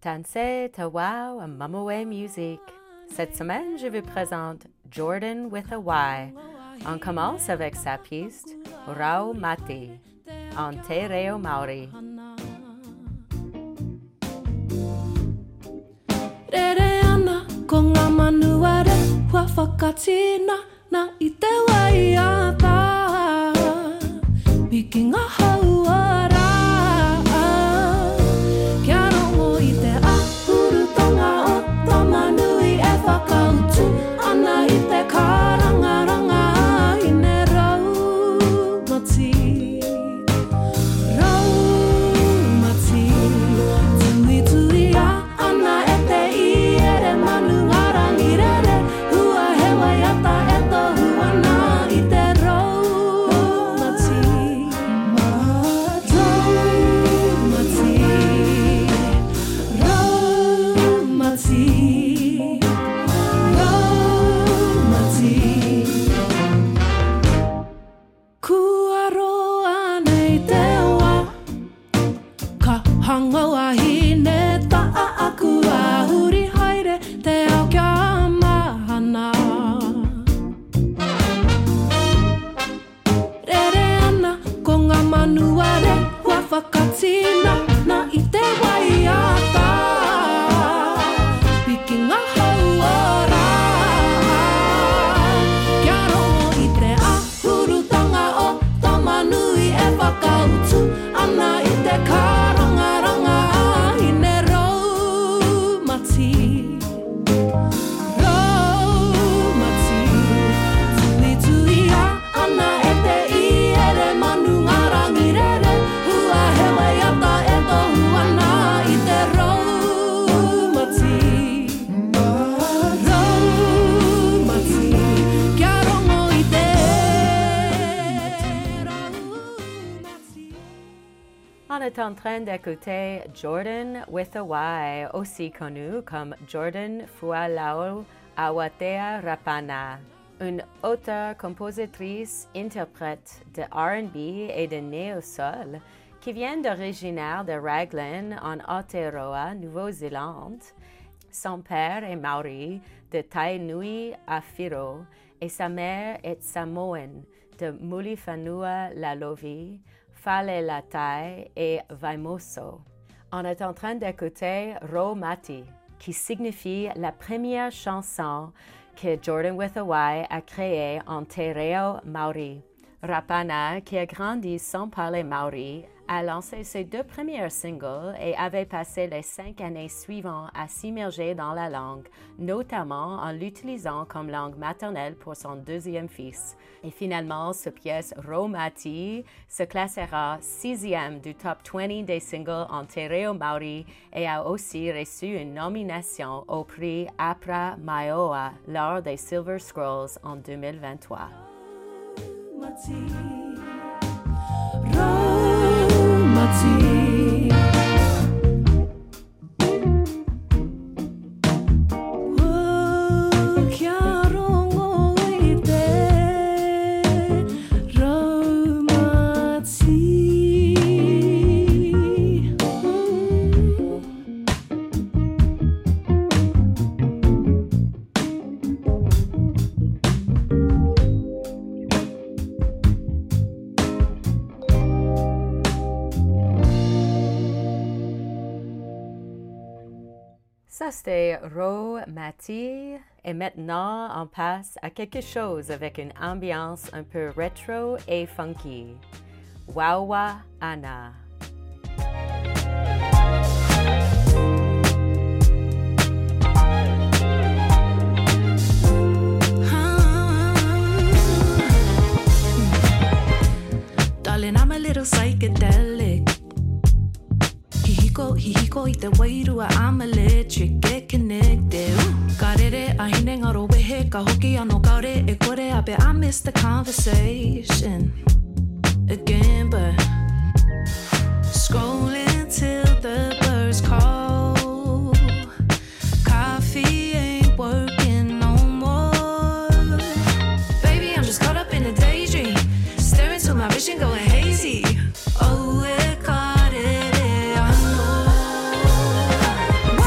Tansei Tawau Mamoe Music. Cette semaine, je vous présente Jordan with a Y. On commence avec sa piste Rau Mati en Te Reo Maori. Rere ana ko ngā manuare hua whakatina na I te waiata Piki ngā hauara Kia rongo I te ahurutonga o tō manui e whakautu Ana I te karangaranga I ne raumati Raumati Tui tui a ana e te I ere manu ngarangi rere Hua he waiata e tohu ana I te raumati Kua roa nei te wā Ka hangaua hine taa aku a huri haere te ao kia mahana Rere ana ko ngā manuare hua whakatina na I te waiata Piki ngā hauora Kia rongo I te ahurutanga o tō manui e whakautu Ana I te karangaranga I ne raumati Raumati Tui tui a ana e te I ere manu ngarangi rere Hua he waiata e tohu ana I te raumati Raumati Kia rongo I te raumati On est en train d'écouter Jordan with a Y, aussi connu comme Jordan Fualao Awatea Rapana, une auteure, compositrice, interprète de R&B et de néo-soul qui vient d'originaire de Raglan en Aotearoa, Nouvelle-Zélande. Son père est Maori de Tainui à Firo et sa mère est Samoan de Mulifanua Lalovi, Falelatai et Vaimoso. On est en train d'écouter Rau Mati, qui signifie la première chanson que Jordan with a Y a créée en Te Reo Maori. Rapana, qui a grandi sans parler Maori, a lancé ses 2 premiers singles et avait passé les 5 années suivantes à s'immerger dans la langue, notamment en l'utilisant comme langue maternelle pour son 2e fils. Et finalement, cette pièce Rau Mati se classera 6e du top 20 des singles en Te Reo Maori et a aussi reçu une nomination au prix Apra Maioa lors des Silver Scrolls en 2023. Raumati Kia rongo I te raumati Ça, c'était Rau Mati. Et maintenant, on passe à quelque chose avec une ambiance un peu rétro et funky. Wawa Ana. Darling, I'm a little psychedelic Hihiko I te wairua, I'm electric, get connected Karere, ahine ngaro wehe, ka hoki ano kaore e kore ape I miss the conversation again, but scrolling till the birds call Coffee ain't working no more Baby, I'm just caught up in a daydream Staring to my vision going hazy Oh, it caught it, I know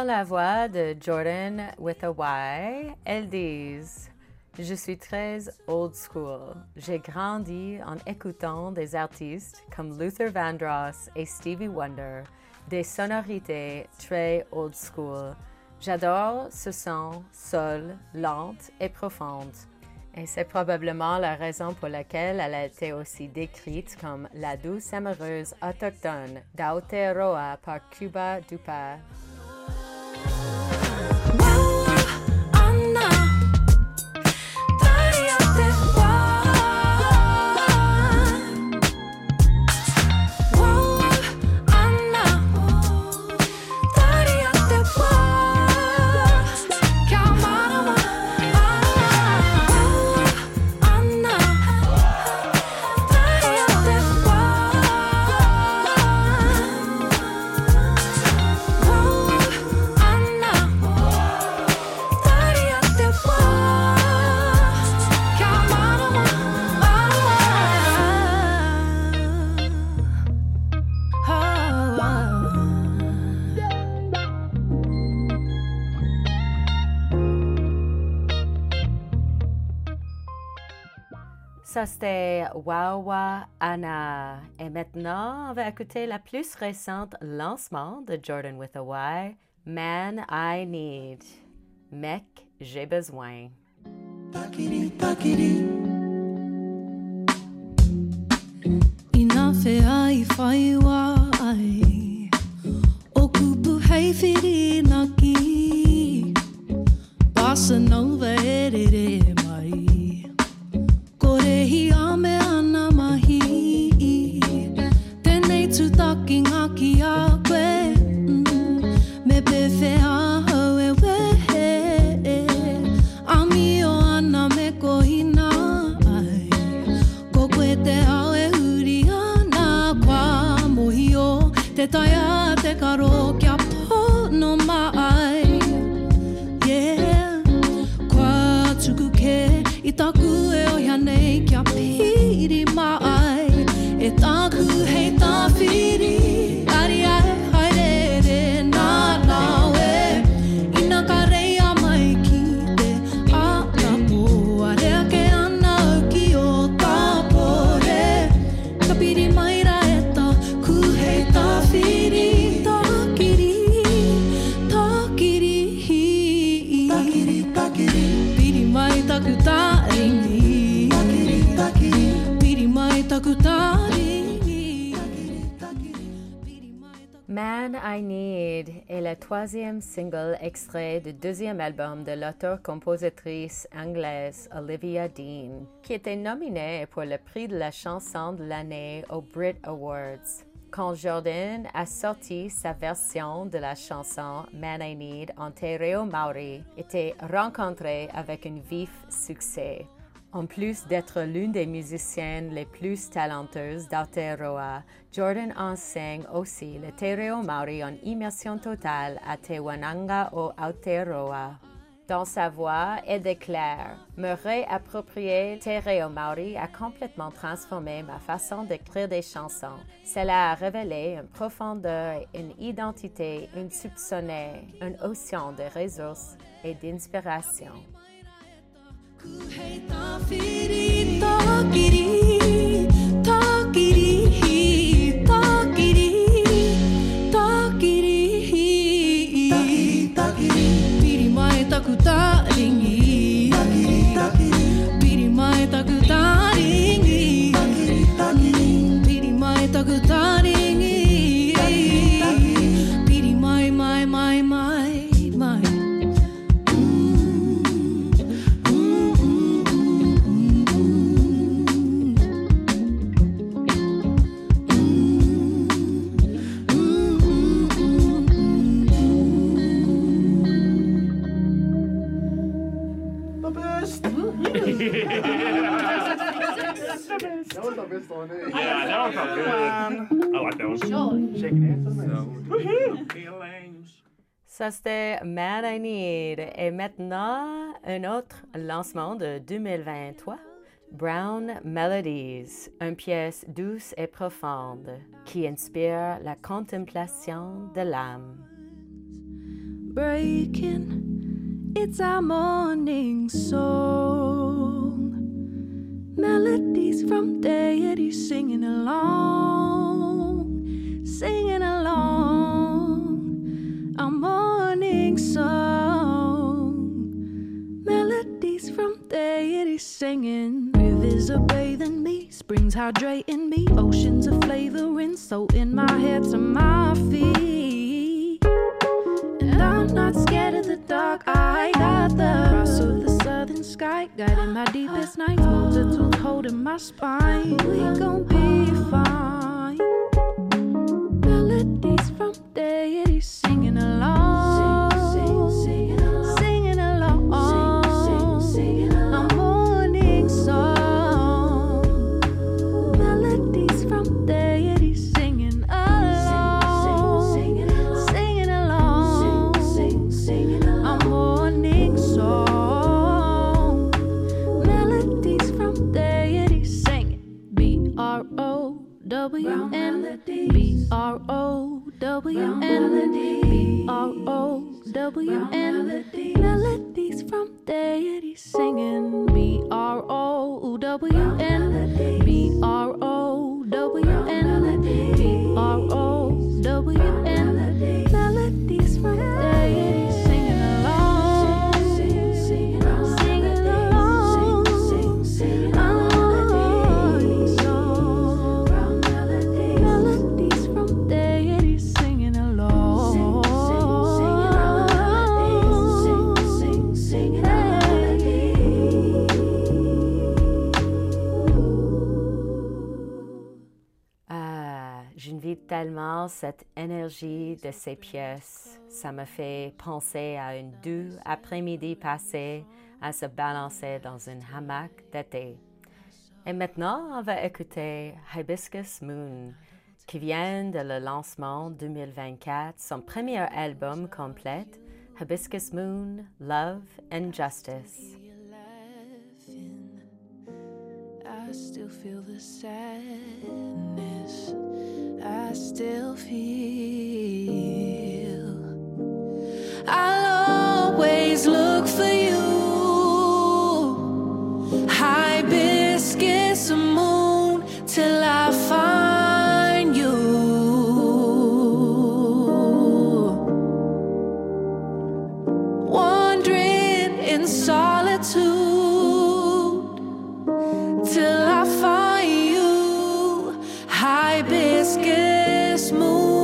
Dans la voix de Jordan with a Y, elles disent « Je suis très old school. J'ai grandi en écoutant des artistes comme Luther Vandross et Stevie Wonder, des sonorités très old school. J'adore ce son sol, lente et profonde. » Et c'est probablement la raison pour laquelle elle a été aussi décrite comme la douce amoureuse autochtone d'Aotearoa par Cuba Dupa. Ça, c'était Wawa Anna. Et maintenant, on va écouter la plus récente lancement de Jordan with a Y, Man I Need. Mec, j'ai besoin. Takiri, takiri. Ina whea I whai wā ai O kupu hei whiri na ki Pasa nova e re re mai Korehi a me ana mahi Tēnei tūtaki ngā ki a koe Me pe whea hau e wehe Ami o ana me kohina ai Ko koe te au e huri ana Kwa mohi o te taia te karo kia pono mai Yeah Kwa tuku ke I taku e o hea nei kia piri mai E taku hei tā whiri Ari ai haere re nā nawe Ina ka reia mai ki te anapo A rea ke ana ki o tā pore Ka piri mai ra e tā ku hei tā whiri Takiri, takiri Takiri, takiri Piri mai taku tā ringi Takiri, takiri Piri mai taku tā ringi Man I Need est le troisième single extrait du deuxième album de l'auteure-compositrice anglaise Olivia Dean, qui était nominée pour le prix de la chanson de l'année aux Brit Awards. Quand Jordan a sorti sa version de la chanson Man I Need en te reo Maori, était rencontrée avec un vif succès. En plus d'être l'une des musiciennes les plus talentueuses d'Aotearoa, Jordan enseigne aussi le te reo Maori en immersion totale à Te Wananga o Aotearoa. Dans sa voix, elle déclare « Me réapproprier te reo Maori a complètement transformé ma façon d'écrire des chansons. Cela a révélé une profondeur, une identité insoupçonnée, un océan de ressources et d'inspiration. » Hei tā whiri takiri, takiri, takiri, takiri Takiri, takiri Piri mai taku tā ringi Takiri, takiri Piri mai taku tā ringi Takiri, takiri Piri mai taku tā ringi Takiri, takiri Piri mai, mai, mai, mai, mai That was the best one. Yeah, that one felt good. I like that one. Shaking hands. Woohoo! Ça, c'était Man I Need. Et maintenant, un autre lancement de 2023, Brown Melodies, une pièce douce et profonde qui inspire la contemplation de l'âme. breaking. It's our morning song. Melodies from deities singing along, singing along. Our morning song. Melodies from deities singing. Rivers are bathing me, springs hydrating me, oceans of flavoring, salt in my head to my feet. And I'm not scared of the dark. I got the cross of the southern sky, guiding my deepest nights, multitude holding my spine. We gon' be fine. Melodies from deities singing along, singing along, singing along. Our morning song. Melodies from deities singing along, singing along, singing along. Our morning song. Melodies from deities singing. B-R-O-W-N, B-R-O-W-N, B-R-O-W-N. Melodies from deities singing. B-R-O-W-N, B-R-O-W-N, B-R-O-W-N. Melodies from deities singing along, singing along, singing along. Melodies from deities singing along. J'invite tellement cette énergie de ces pièces. Ça me fait penser à une douce après-midi passée à se balancer dans un hamac d'été. Et maintenant, on va écouter Hibiscus Moon, qui vient de le lancement 2024, son premier album complet, Hibiscus Moon, Love and Justice. I still feel the sadness. I still feel. I'll always look for you. Hibiscus moon till I find you. Wandering in solitude till I find you, hibiscus moon.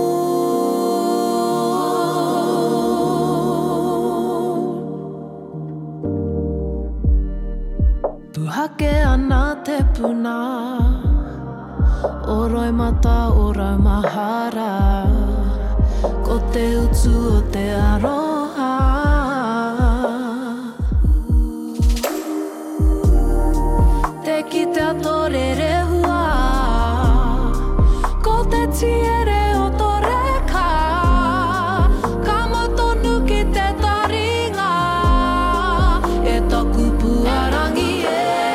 Tuhake ana te puna, oroi mata, oroi mahara, ko te utu o te aroha. Te kita torere hua, ko te tiere o toreka, kamotonu ki te taringa, e taku puarangi e.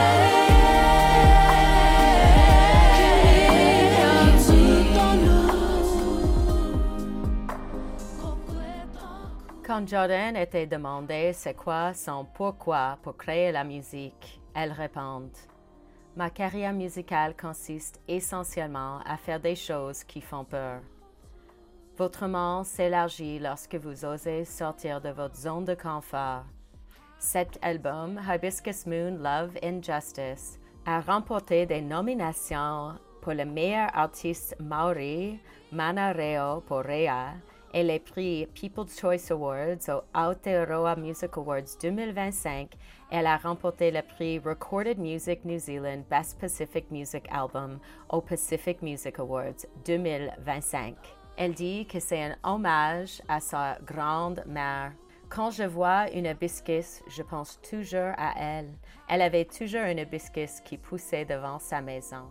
Quand Jordan était demandé c'est quoi son pourquoi pour créer la musique, elle répond: ma carrière musicale consiste essentiellement à faire des choses qui font peur. Votre monde s'élargit lorsque vous osez sortir de votre zone de confort. Cet album, Hibiscus Moon, Love and Justice, a remporté des nominations pour le meilleur artiste maori, Manareo Porea, et les prix People's Choice Awards au Aotearoa Music Awards 2025. Elle a remporté le prix Recorded Music New Zealand Best Pacific Music Album au Pacific Music Awards 2025. Elle dit que c'est un hommage à sa grande-mère. Quand je vois une hibiscus, je pense toujours à elle. Elle avait toujours une hibiscus qui poussait devant sa maison.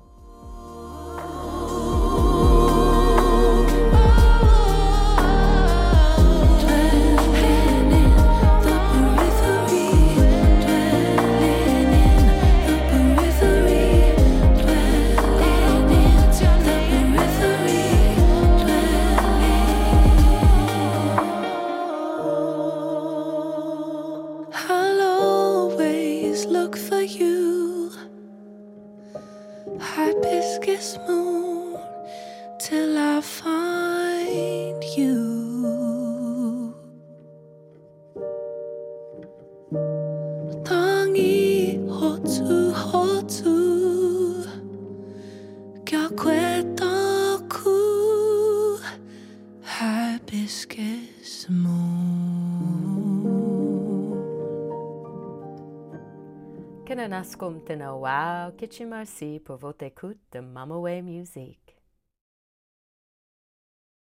hibiscus moon till I find you. 땅이 호투호투 격했다구 hibiscus moon. Kenanaskum tena wow, kitchi merci pour votre écoute de Mamaway Music.